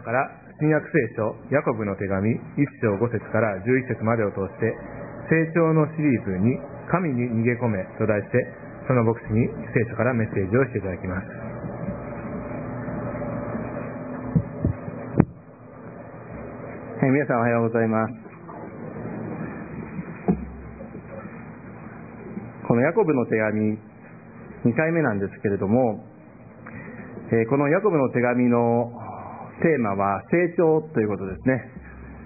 から新約聖書ヤコブの手紙1章5節から11節までを通して成長のシリーズに神に逃げ込めと題してその牧師に聖書からメッセージをしていただきます。 皆さんおはようございます。このヤコブの手紙2回目なんですけれども、このヤコブの手紙のテーマは成長ということですね。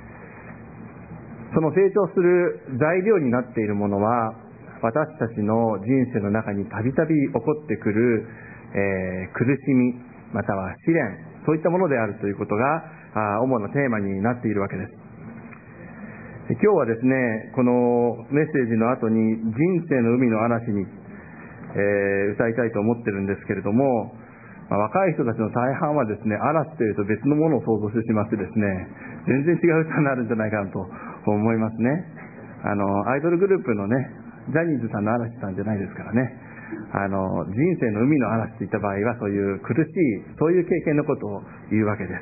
その成長する材料になっているものは私たちの人生の中にたびたび起こってくる、苦しみまたは試練、そういったものであるということが主なテーマになっているわけです。今日はですね、このメッセージの後に人生の海の嵐に、歌いたいと思ってるんですけれども、若い人たちの大半はですね、嵐というと別のものを想像してしまってですね、全然違う歌になるんじゃないかなと思いますね。アイドルグループのね、ジャニーズさんの嵐さんじゃないですからね。人生の海の嵐といった場合はそういう苦しい、そういう経験のことを言うわけです。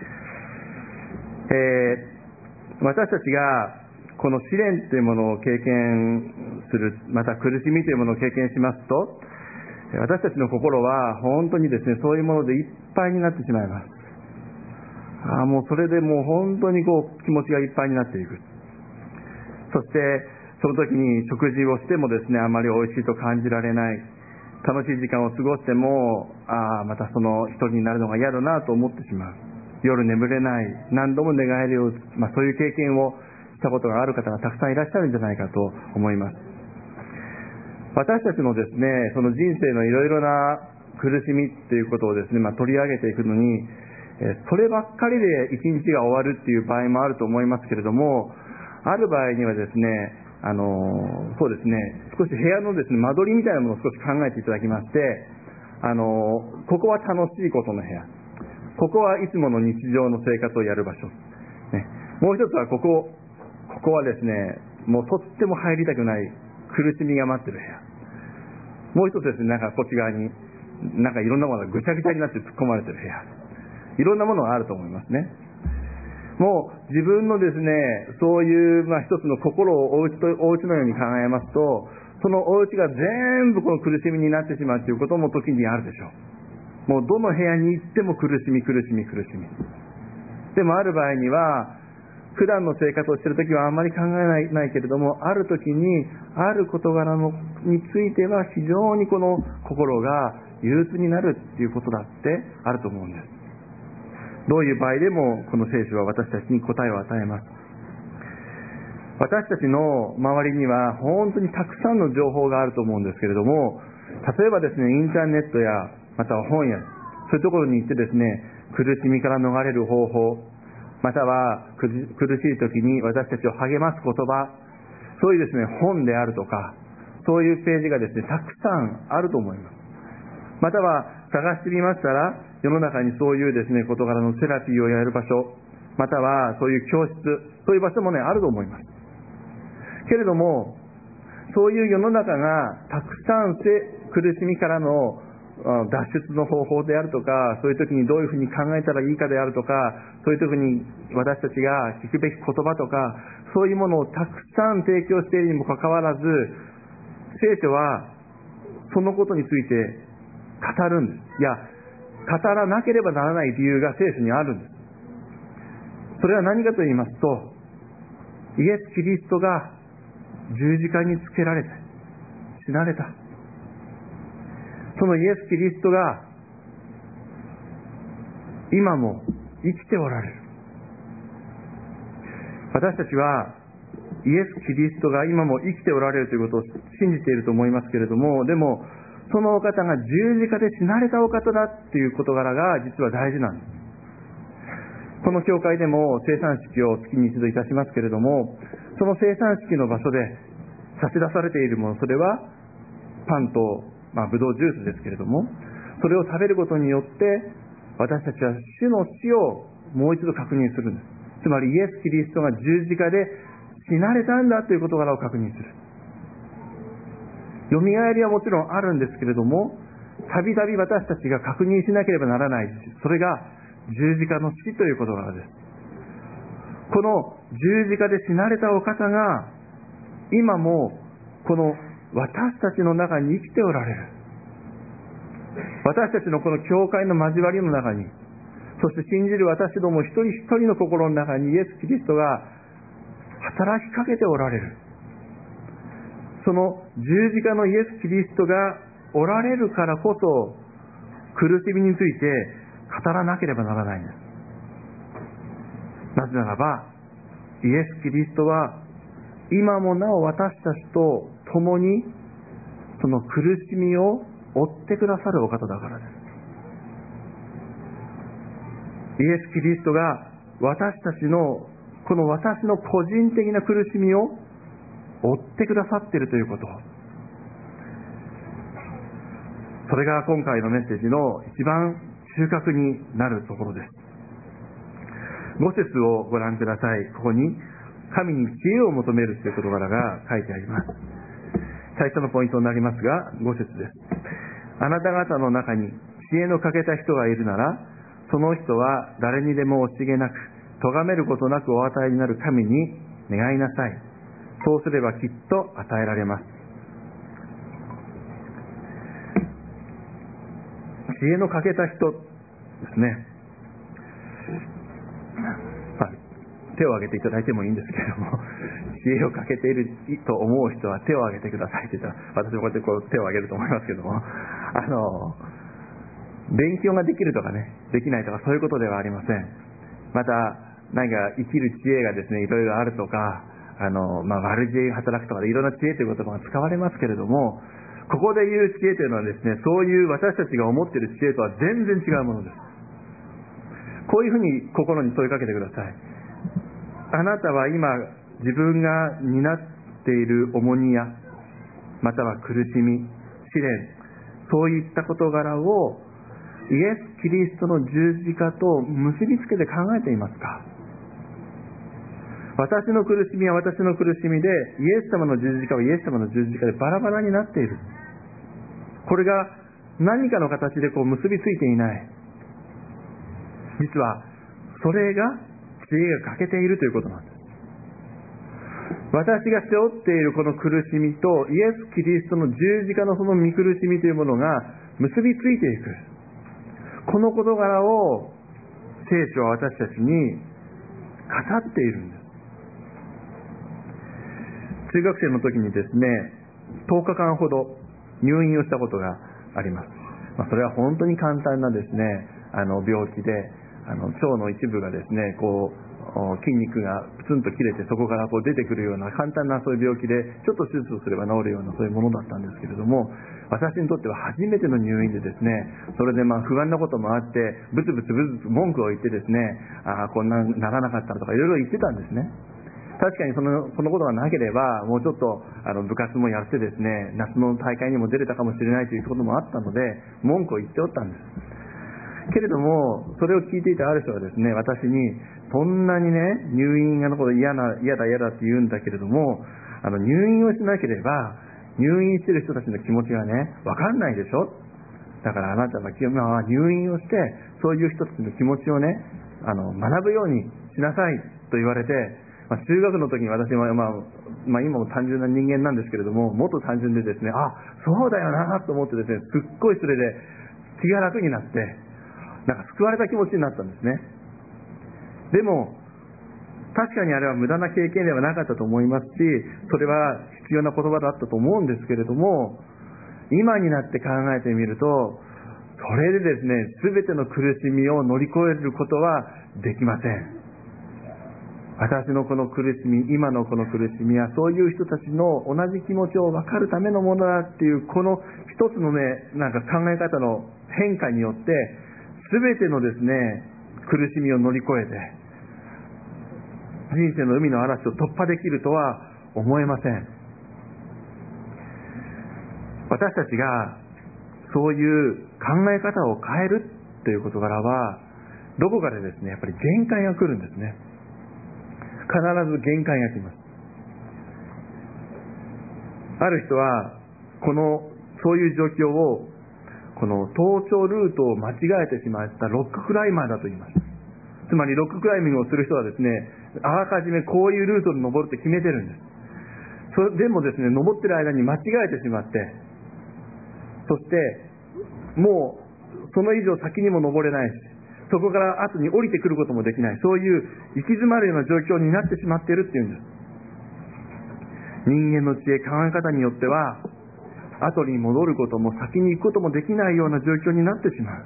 私たちがこの試練というものを経験する、また苦しみというものを経験しますと、私たちの心は本当にですね、そういうものでいっぱいになってしまいます。もうそれでもう本当に気持ちがいっぱいになっていく。そしてその時に食事をしてもですね、あまり美味しいと感じられない。楽しい時間を過ごしても、またその一人になるのが嫌だなと思ってしまう。夜眠れない。何度も寝返りを打つ。そういう経験をしたことがある方がたくさんいらっしゃるんじゃないかと思います。私たちのですね、その人生のいろいろな苦しみっていうことをですね、取り上げていくのに、そればっかりで一日が終わるっていう場合もあると思いますけれども、ある場合にはですね、そうですね、少し部屋のですね、間取りみたいなものを少し考えていただきまして、ここは楽しいことの部屋、ここはいつもの日常の生活をやる場所、ね、もう一つはここはですね、もうとっても入りたくない苦しみが待ってる部屋、もう一つですね、こっち側にいろんなものがぐちゃぐちゃになって突っ込まれてる部屋、いろんなものがあると思いますね。もう自分のですね、そういう一つの心をお家のように考えますと、そのお家が全部この苦しみになってしまうということも時にあるでしょう。もうどの部屋に行っても苦しみ。でもある場合には、普段の生活をしているときはあんまり考えないけれども、あるときにある事柄については非常にこの心が憂鬱になるっていうことだってあると思うんです。どういう場合でもこの聖書は私たちに答えを与えます。私たちの周りには本当にたくさんの情報があると思うんですけれども、例えばですね、インターネットやまたは本やそういうところに行ってですね、苦しみから逃れる方法、または苦しい時に私たちを励ます言葉、そういうですね、本であるとか、そういうページがですね、たくさんあると思います。または探してみましたら、世の中にそういうですね、事柄のセラピーをやる場所、またはそういう教室、そういう場所もね、あると思います。けれども、そういう世の中がたくさん苦しみからの脱出の方法であるとか、そういう時にどういうふうに考えたらいいかであるとか、そういう時に私たちが聞くべき言葉とか、そういうものをたくさん提供しているにもかかわらず、聖書はそのことについて語るんです。いや、語らなければならない理由が聖書にあるんです。それは何かと言いますと、イエス・キリストが十字架につけられて死なれた。そのイエス・キリストが今も生きておられる。私たちはイエス・キリストが今も生きておられるということを信じていると思いますけれども、でもそのお方が十字架で死なれたお方だっていう事柄が実は大事なんです。この教会でも生産式を月に一度いたしますけれども、その生産式の場所で差し出されているもの、それはパンと、ブドウジュースですけれども、それを食べることによって私たちは主の死をもう一度確認するんです。つまりイエス・キリストが十字架で死なれたんだという事柄を確認する。よみがえりはもちろんあるんですけれども、たびたび私たちが確認しなければならない。それが十字架の死という事柄です。この十字架で死なれたお方が今もこの私たちの中に生きておられる。私たちのこの教会の交わりの中に、そして信じる私ども一人一人の心の中にイエス・キリストが働きかけておられる。その十字架のイエス・キリストがおられるからこそ、苦しみについて語らなければならないんです。なぜならば、イエス・キリストは今もなお私たちと共にその苦しみを負ってくださるお方だからです。イエス・キリストが私たちのこの私の個人的な苦しみを負ってくださっているということ、それが今回のメッセージの一番中核になるところです。5節をご覧ください。ここに神に知恵を求めるという事柄が書いてあります。最初のポイントになりますが、5節です。あなた方の中に知恵の欠けた人がいるなら、その人は誰にでも惜しげなく、咎めることなくお与えになる神に願いなさい。そうすればきっと与えられます。知恵の欠けた人ですね。手を挙げていただいてもいいんですけれども、知恵を欠けていると思う人は手を挙げてくださいって言ったら、私もこうやって手を挙げると思いますけれども、勉強ができるとかね、できないとかそういうことではありません。また何か生きる知恵がですね、いろいろあるとか、悪知恵が働くとかでいろんな知恵という言葉が使われますけれども、ここで言う知恵というのはですね、そういう私たちが思っている知恵とは全然違うものです。こういうふうに心に問いかけてください。あなたは今自分が担っている重荷や、または苦しみ、試練、そういった事柄をイエス・キリストの十字架と結びつけて考えていますか？私の苦しみは私の苦しみで、イエス様の十字架はイエス様の十字架でバラバラになっている。これが何かの形で結びついていない。実はそれが知恵が欠けているということなんです。私が背負っているこの苦しみとイエス・キリストの十字架のその御苦しみというものが結びついていく。この事柄を聖書は私たちに語っているんです。中学生の時にですね、10日間ほど入院をしたことがあります。それは本当に簡単なですね、病気で、腸の一部がですね、筋肉がプツンと切れてそこから出てくるような簡単なそういう病気で、ちょっと手術をすれば治るようなそういうものだったんですけれども、私にとっては初めての入院でですね、それで不安なこともあって、ブツブツ文句を言ってですね、こんなならなかったとかいろいろ言ってたんですね。確かにそのことがなければ、もうちょっと部活もやってですね、夏の大会にも出れたかもしれないということもあったので、文句を言っておったんです。けれども、それを聞いていたある人がですね、私に、そんなにね、入院のこと嫌だって言うんだけれども、入院をしなければ、入院している人たちの気持ちがね、わかんないでしょ。だからあなたは入院をして、そういう人たちの気持ちをね、学ぶようにしなさいと言われて、中学の時に私は、今も単純な人間なんですけれども、もっと単純でですね、そうだよなと思ってですね、すっごいそれで気が楽になって、救われた気持ちになったんですね。でも確かにあれは無駄な経験ではなかったと思いますし、それは必要な言葉だったと思うんですけれども、今になって考えてみると、それでですね、全ての苦しみを乗り越えることはできません。私のこの苦しみ、今のこの苦しみは、そういう人たちの同じ気持ちを分かるためのものだっていう、この一つのね、考え方の変化によって、全てのですね、苦しみを乗り越えて、人生の海の嵐を突破できるとは思えません。私たちがそういう考え方を変えるという事柄は、どこかでですね、やっぱり限界が来るんですね。必ず限界が来ます。ある人はそういう状況をこの登頂ルートを間違えてしまったロッククライマーだと言います。つまりロッククライミングをする人はですね、あらかじめこういうルートで登るって決めてるんです。でもですね、登ってる間に間違えてしまって、そしてもうその以上先にも登れないし、そこから後に降りてくることもできない、そういう行き詰まるような状況になってしまっているっていうんです。人間の知恵、考え方によっては後に戻ることも先に行くこともできないような状況になってしまう。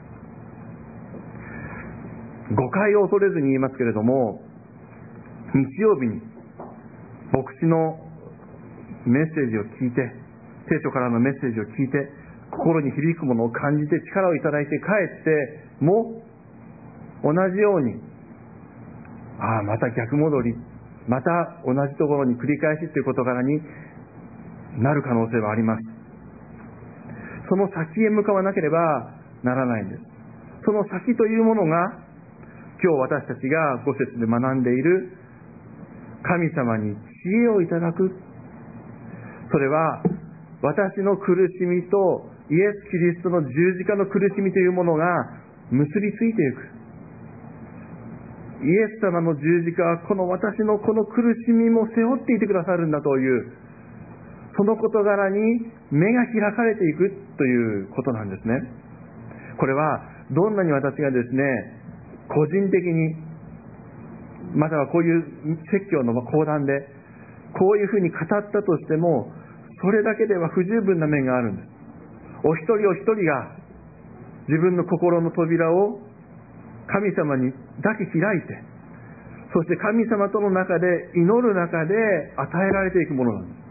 誤解を恐れずに言いますけれども、日曜日に牧師のメッセージを聞いて、聖書からのメッセージを聞いて、心に響くものを感じて力をいただいて帰っても同じように、また逆戻り、また同じところに繰り返しという事柄になる可能性はあります。その先へ向かわなければならないんです。その先というものが今日私たちが5節で学んでいる神様に知恵をいただく。それは私の苦しみとイエス・キリストの十字架の苦しみというものが結びついていく。イエス様の十字架はこの私のこの苦しみも背負っていてくださるんだという、その事柄に目が開かれていくということなんですね。これはどんなに私がですね、個人的にまたはこういう説教の講談でこういうふうに語ったとしても、それだけでは不十分な面があるんです。お一人お一人が自分の心の扉を神様にだけ開いて、そして神様との中で祈る中で与えられていくものなんです。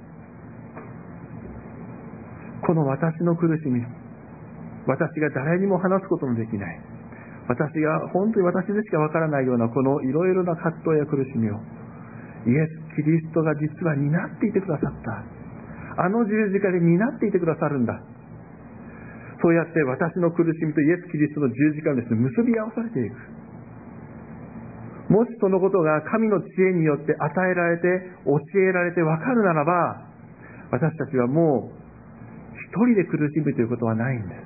この私の苦しみ、私が誰にも話すことのできない、私が本当に私でしかわからないようなこのいろいろな葛藤や苦しみをイエス・キリストが実は担っていてくださった。あの十字架で担っていてくださるんだ。そうやって私の苦しみとイエス・キリストの十字架をですね、結び合わされていく。もしそのことが神の知恵によって与えられて教えられて分かるならば、私たちはもう一人で苦しむということはないんです。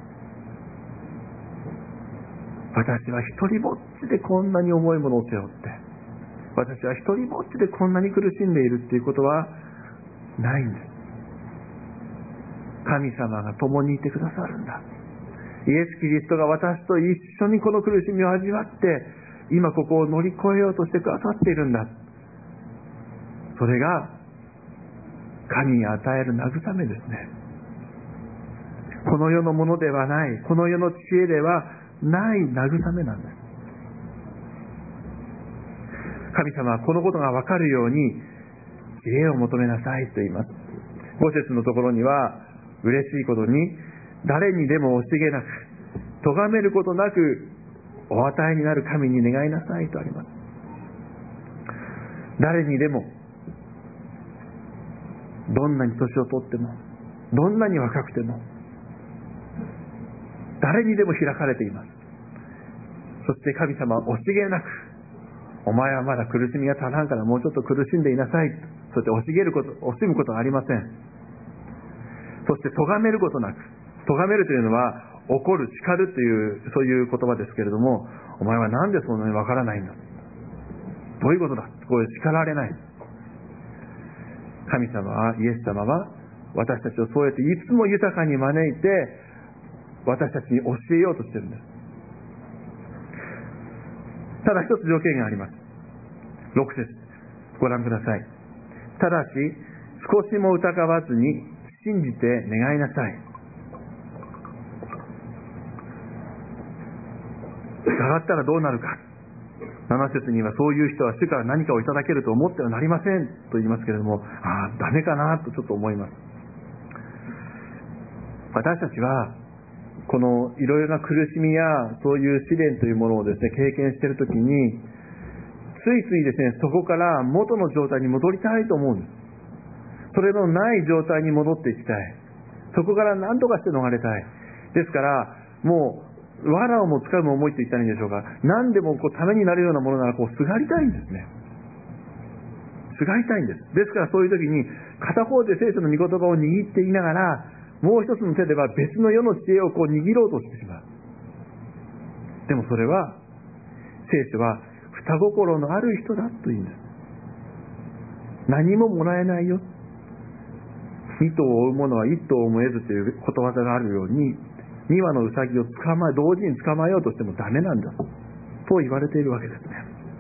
私は一人ぼっちでこんなに重いものを背負って、私は一人ぼっちでこんなに苦しんでいるっていうことはないんです。神様が共にいてくださるんだ。イエス・キリストが私と一緒にこの苦しみを味わって今ここを乗り越えようとしてくださっているんだ。それが神に与える慰めですね。この世のものではない、この世の知恵ではない慰めなんです。神様はこのことが分かるように知恵を求めなさいと言います。5節のところには、嬉しいことに誰にでも惜しげなく咎めることなくお与えになる神に願いなさいとあります。誰にでも、どんなに年を取っても、どんなに若くても、誰にでも開かれています。そして神様は惜しげなく、お前はまだ苦しみが足らんからもうちょっと苦しんでいなさい。そして惜しむことはありません。そして咎めることなく、咎めるというのは怒る、叱るというそういう言葉ですけれども、お前はなんでそんなにわからないんだ、どういうことだ、こう叱られない。神様は、イエス様は私たちをそうやっていつも豊かに招いて私たちに教えようとしているんです。ただ一つ条件があります。6節ご覧ください。ただし少しも疑わずに信じて願いなさい。疑ったらどうなるか。7節には、そういう人は主から何かをいただけると思ってはなりませんと言いますけれども、ダメかなとちょっと思います。私たちはこのいろいろな苦しみやそういう試練というものをですね、経験しているときについついですね、そこから元の状態に戻りたいと思うんです。それのない状態に戻っていきたい。そこから何とかして逃れたい。ですからもう藁をも掴む思いと言ったらいいんでしょうか。何でもためになるようなものならすがりたいんですね。すがりたいんです。ですからそういう時に片方で聖書の御言葉を握っていながら、 もう一つの手では別の世の知恵を握ろうとしてしまう。でもそれは、聖書は双心のある人だというんです。何ももらえないよ。二頭を追う者は一頭をも得ずということわざがあるように、二羽のウサギを同時に捕まえようとしてもダメなんだと言われているわけですね。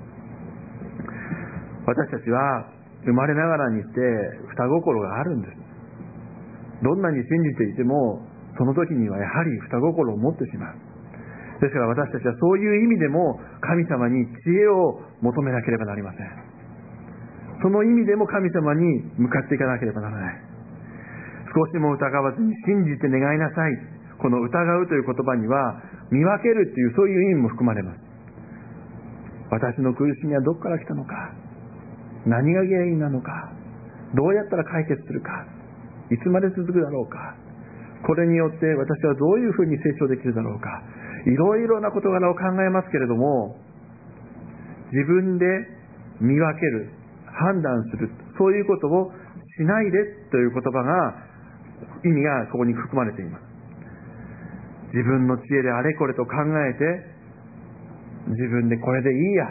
私たちは生まれながらにして双心があるんです。どんなに信じていてもその時にはやはり双心を持ってしまう。ですから私たちはそういう意味でも神様に知恵を求めなければなりません。その意味でも神様に向かっていかなければならない。少しも疑わずに信じて願いなさい。この疑うという言葉には見分けるというそういう意味も含まれます。私の苦しみはどこから来たのか、何が原因なのか、どうやったら解決するか、いつまで続くだろうか、これによって私はどういうふうに成長できるだろうか、いろいろな事柄を考えますけれども、自分で見分ける、判断する、そういうことをしないでという言葉が、意味がここに含まれています。自分の知恵であれこれと考えて、自分でこれでいいや、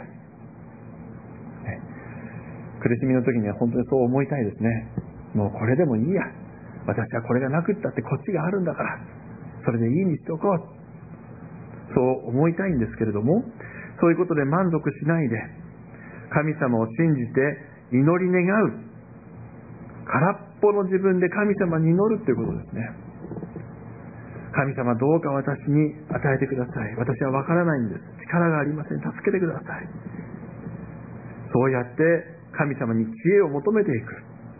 苦しみの時には本当にそう思いたいですね。もうこれでもいいや、私はこれがなくったってこっちがあるんだから、それでいいにしておこう、そう思いたいんですけれども、そういうことで満足しないで、神様を信じて祈り願う、空っぽの自分で神様に祈るということですね。神様どうか私に与えてください。私は分からないんです。力がありません。助けてください。そうやって神様に知恵を求めていく。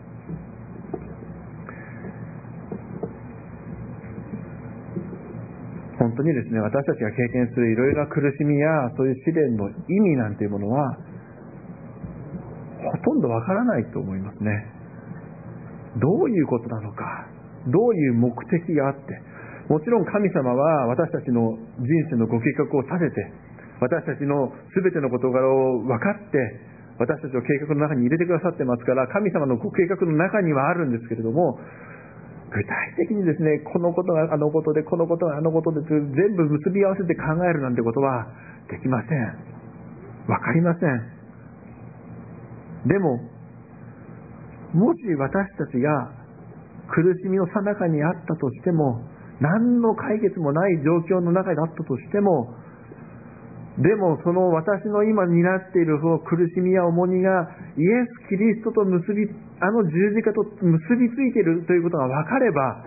本当にですね、私たちが経験するいろいろな苦しみやそういう試練の意味なんていうものはほとんどわからないと思いますね。どういうことなのか、どういう目的があって、もちろん神様は私たちの人生のご計画を立てて、私たちの全ての事柄を分かって私たちを計画の中に入れてくださってますから、神様のご計画の中にはあるんですけれども、具体的にですね、このことがあのことで、このことがあのことで全部結び合わせて考えるなんてことはできません。わかりません。でも、もし私たちが苦しみの最中にあったとしても、何の解決もない状況の中だったとしても、でもその私の今担っているその苦しみや重荷がイエス・キリストと十字架と結びついているということが分かれば、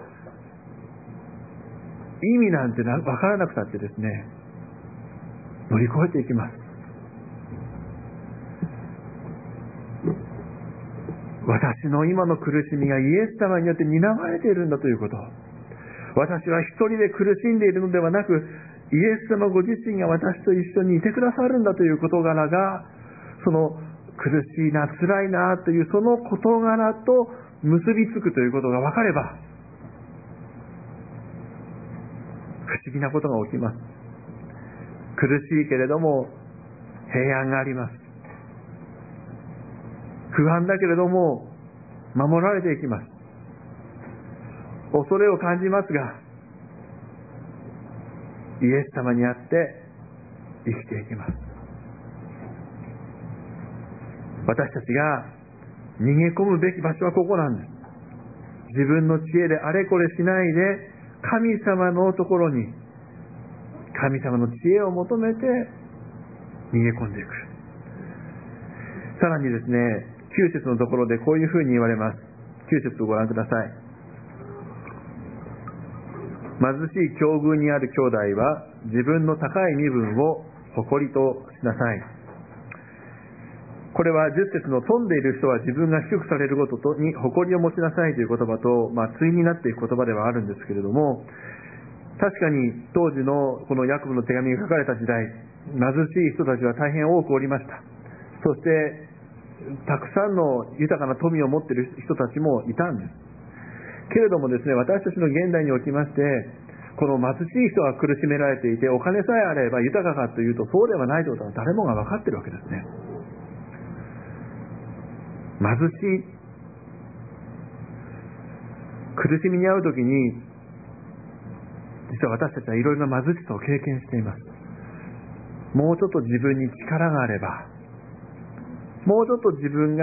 意味なんて分からなくたってですね、乗り越えていきます。私の今の苦しみがイエス様によって担われているんだということ、私は一人で苦しんでいるのではなく、イエス様ご自身が私と一緒にいてくださるんだという事柄が、その苦しいな、辛いなというその事柄と結びつくということが分かれば、不思議なことが起きます。苦しいけれども平安があります。不安だけれども守られていきます。恐れを感じますが、イエス様にあって生きていきます。私たちが逃げ込むべき場所はここなんです。自分の知恵であれこれしないで、神様のところに神様の知恵を求めて逃げ込んでいく。さらにですね、9節のところでこういうふうに言われます。9節をご覧ください。貧しい境遇にある兄弟は自分の高い身分を誇りとしなさい。これは10節の富んでいる人は自分が低くされることに誇りを持ちなさいという言葉と、対になっていく言葉ではあるんですけれども、確かに当時のこのヤコブの手紙が書かれた時代、貧しい人たちは大変多くおりました。そしてたくさんの豊かな富を持っている人たちもいたんです。けれどもですね、私たちの現代におきまして、この貧しい人が苦しめられていて、お金さえあれば豊かかというとそうではないということは誰もが分かっているわけですね。貧しい、苦しみに遭うときに実は私たちはいろいろな貧しさを経験しています。もうちょっと自分に力があれば、もうちょっと自分が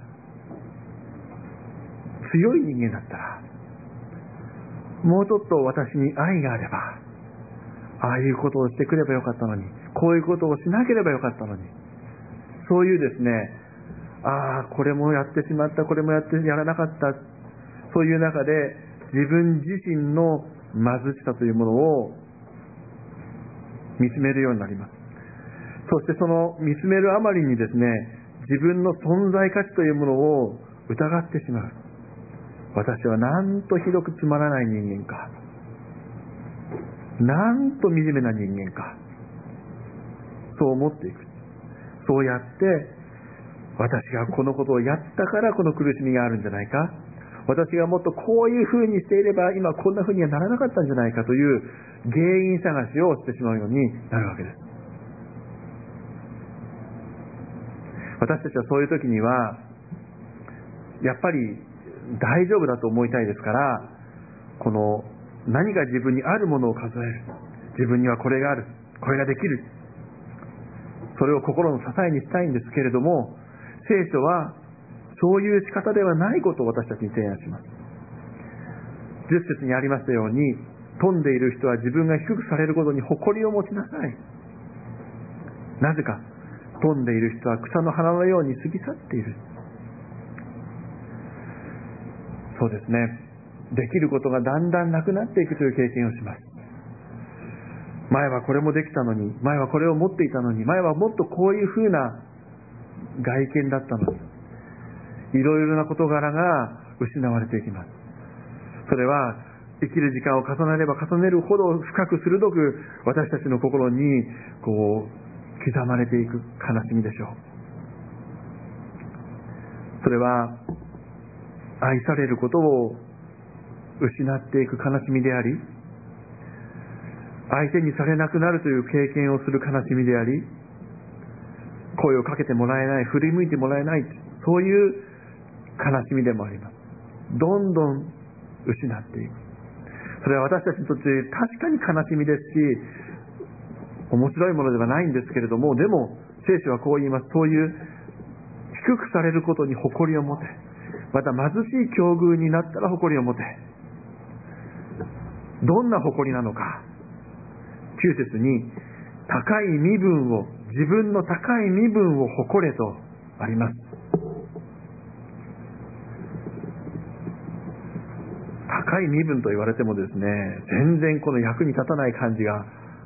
強い人間だったら、もうちょっと私に愛があれば、ああいうことをしてくればよかったのに、こういうことをしなければよかったのに、そういうですね、ああこれもやってしまった、これもやらなかった、そういう中で自分自身の貧しさというものを見つめるようになります。そしてその見つめるあまりにですね、自分の存在価値というものを疑ってしまう。私はなんとひどくつまらない人間か、なんと惨めな人間か、そう思っていく。そうやって私がこのことをやったからこの苦しみがあるんじゃないか、私がもっとこういうふうにしていれば今こんなふうにはならなかったんじゃないかという原因探しをしてしまうようになるわけです。私たちはそういう時にはやっぱり大丈夫だと思いたいですから、この何が自分にあるものを数える、自分にはこれがある、これができる、それを心の支えにしたいんですけれども、聖書はそういう仕方ではないことを私たちに提案します。10節にありましたように、富んでいる人は自分が低くされることに誇りを持ちなさい。なぜか、富んでいる人は草の花のように過ぎ去っている。そうですね、できることがだんだんなくなっていくという経験をします。前はこれもできたのに、前はこれを持っていたのに、前はもっとこういうふうな外見だったのに、いろいろな事柄が失われていきます。それは生きる時間を重ねれば重ねるほど深く鋭く私たちの心に刻まれていく悲しみでしょう。それは愛されることを失っていく悲しみであり、相手にされなくなるという経験をする悲しみであり、声をかけてもらえない、振り向いてもらえない、そういう悲しみでもあります。どんどん失っていく。それは私たちにとって確かに悲しみですし、面白いものではないんですけれども、でも聖書はこう言います。そういう低くされることに誇りを持て、また貧しい境遇になったら誇りを持て。どんな誇りなのか。9節に、高い身分を、自分の高い身分を誇れとあります。高い身分と言われてもですね、全然この役に立たない感じが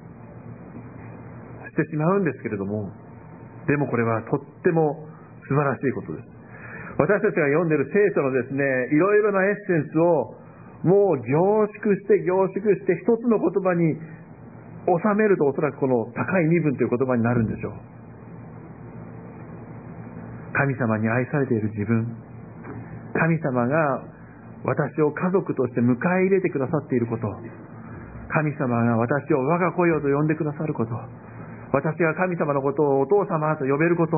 してしまうんですけれども、でもこれはとっても素晴らしいことです。私たちが読んでいる聖書のですね、いろいろなエッセンスをもう凝縮して一つの言葉に収めると、おそらくこの高い身分という言葉になるんでしょう。神様に愛されている自分、神様が私を家族として迎え入れてくださっていること、神様が私を我が子よと呼んでくださること、私が神様のことをお父様と呼べること、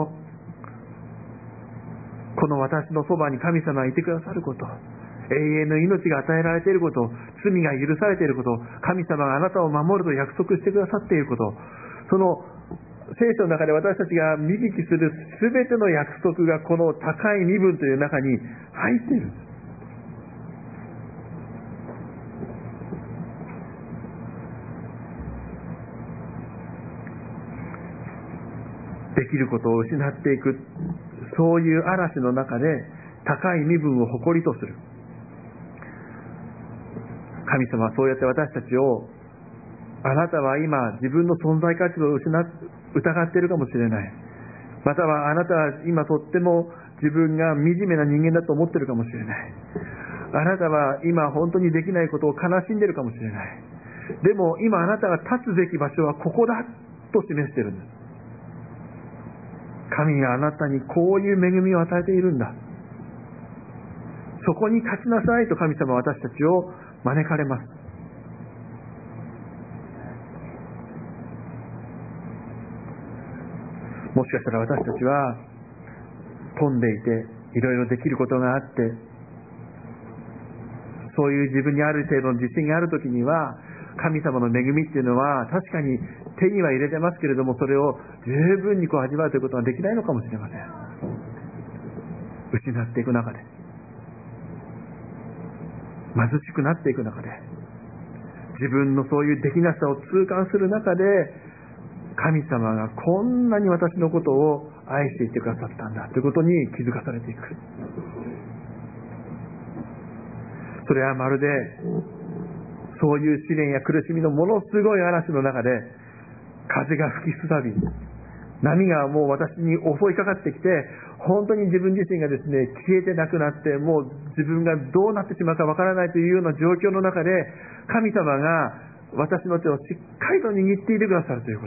この私のそばに神様がいてくださること、永遠の命が与えられていること、罪が許されていること、神様があなたを守ると約束してくださっていること、その聖書の中で私たちが見聞きするすべての約束がこの高い身分という中に入っているんです。できることを失っていく、そういう嵐の中で高い身分を誇りとする。神様はそうやって私たちを、あなたは今自分の存在価値を疑っているかもしれない、またはあなたは今とっても自分が惨めな人間だと思っているかもしれない、あなたは今本当にできないことを悲しんでいるかもしれない、でも今あなたが立つべき場所はここだと示しているんです。神があなたにこういう恵みを与えているんだ、そこに立ちなさいと神様は私たちを招かれます。もしかしたら私たちは富んでいていろいろできることがあって、そういう自分にある程度の自信があるときには、 神様の恵みっていうのは確かに手には入れてますけれども、それを十分に味わうということはできないのかもしれません。失っていく中で、貧しくなっていく中で、自分のそういうできなさを痛感する中で、神様がこんなに私のことを愛していてくださったんだということに気づかされていく。それはまるでそういう試練や苦しみのものすごい嵐の中で、風が吹きすさび、波がもう私に襲いかかってきて、本当に自分自身がですね、消えてなくなって、もう自分がどうなってしまうかわからないというような状況の中で、神様が私の手をしっかりと握っていてくださるということ。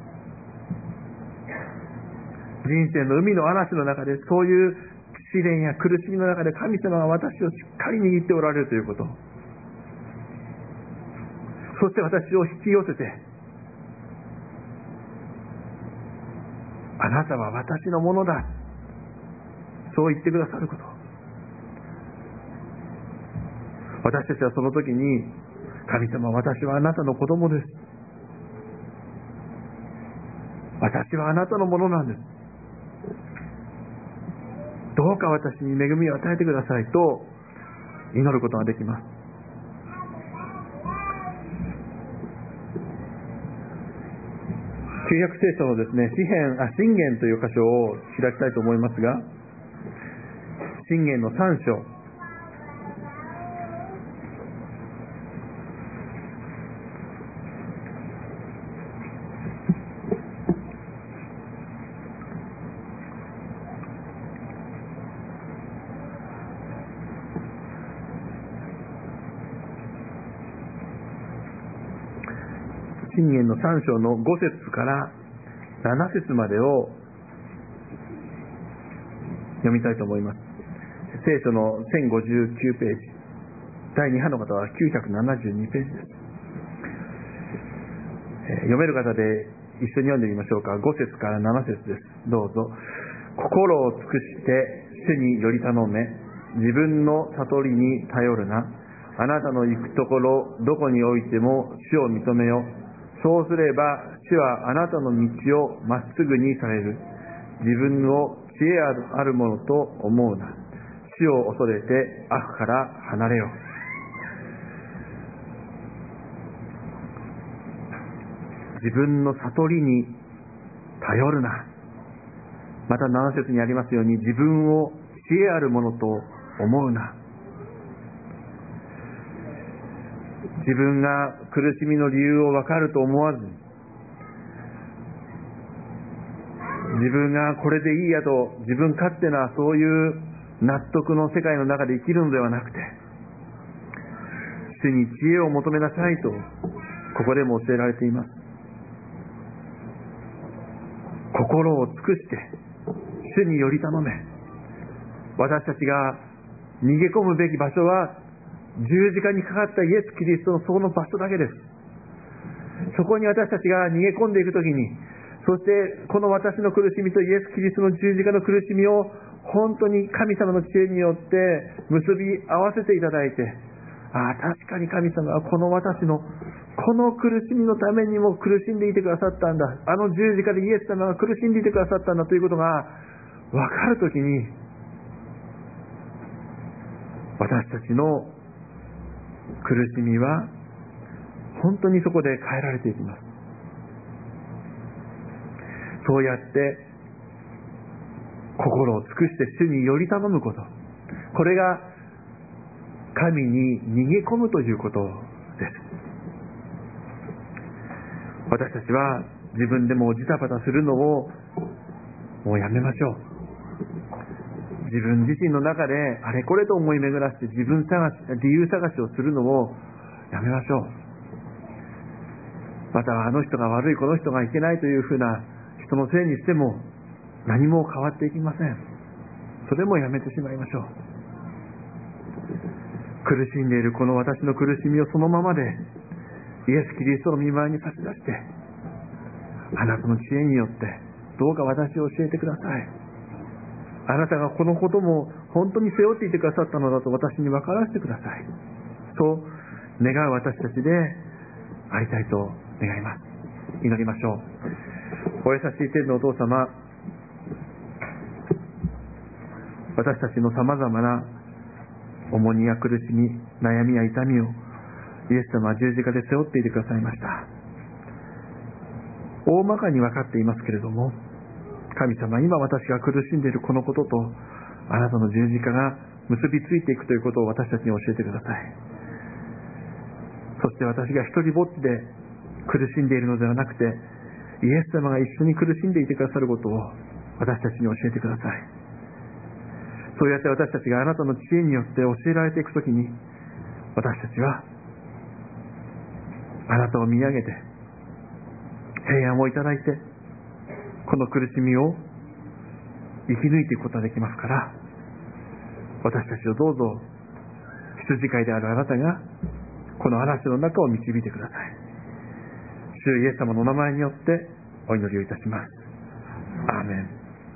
人生の海の嵐の中で、そういう試練や苦しみの中で神様が私をしっかり握っておられるということ。そして私を引き寄せて、あなたは私のものだ、そう言ってくださること。私たちはその時に、神様、私はあなたの子供です、私はあなたのものなんです、どうか私に恵みを与えてくださいと祈ることができます。旧約聖書のですね、箴言という箇所を開きたいと思いますが、箴言の3章、箴言の3章の5節から7節までを読みたいと思います。聖書の1059ページ、第2版の方は972ページです。読める方で一緒に読んでみましょうか。5節から7節です。どうぞ。心を尽くして主により頼め、自分の悟りに頼るな。あなたの行くところどこにおいても主を認めよ。そうすれば主はあなたの道をまっすぐにされる。自分を知恵あるものと思うな。主を恐れて悪から離れよ。自分の悟りに頼るな。また7節にありますように、自分を知恵あるものと思うな。自分が苦しみの理由を分かると思わず、自分がこれでいいやと自分勝手なそういう納得の世界の中で生きるのではなくて、主に知恵を求めなさいとここでも教えられています。心を尽くして主により頼め。私たちが逃げ込むべき場所は十字架にかかったイエス・キリストのその場所だけです。そこに私たちが逃げ込んでいくときに、そしてこの私の苦しみとイエス・キリストの十字架の苦しみを本当に神様の知恵によって結び合わせていただいて、確かに神様はこの私のこの苦しみのためにも苦しんでいてくださったんだ、あの十字架でイエス様が苦しんでいてくださったんだということが分かるときに、私たちの苦しみは本当にそこで変えられていきます。そうやって心を尽くして主により頼むこと、これが神に逃げ込むということです。私たちは自分でもジタバタするのをもうやめましょう。自分自身の中であれこれと思い巡らして理由探しをするのをやめましょう。またあの人が悪い、この人がいけないというふうな人のせいにしても何も変わっていきません。それもやめてしまいましょう。苦しんでいるこの私の苦しみをそのままでイエス・キリストの御前に差し出して、あなたの知恵によってどうか私を教えてください。あなたがこのことも本当に背負っていてくださったのだと私に分からせてください。そう願う私たちで、 ありたいと願います。祈りましょう。お優しい天のお父様、私たちのさまざまな重荷や苦しみ、悩みや痛みをイエス様は十字架で背負っていてくださいました。大まかに分かっていますけれども、神様、今私が苦しんでいるこのこととあなたの十字架が結びついていくということを私たちに教えてください。そして私が一人ぼっちで苦しんでいるのではなくて、イエス様が一緒に苦しんでいてくださることを私たちに教えてください。そうやって私たちがあなたの知恵によって教えられていくときに、私たちはあなたを見上げて平安をいただいて、この苦しみを生き抜いていくことができますから、私たちをどうぞ羊飼いであるあなたがこの嵐の中を導いてください。主イエス様のお名前によってお祈りをいたします。アーメン。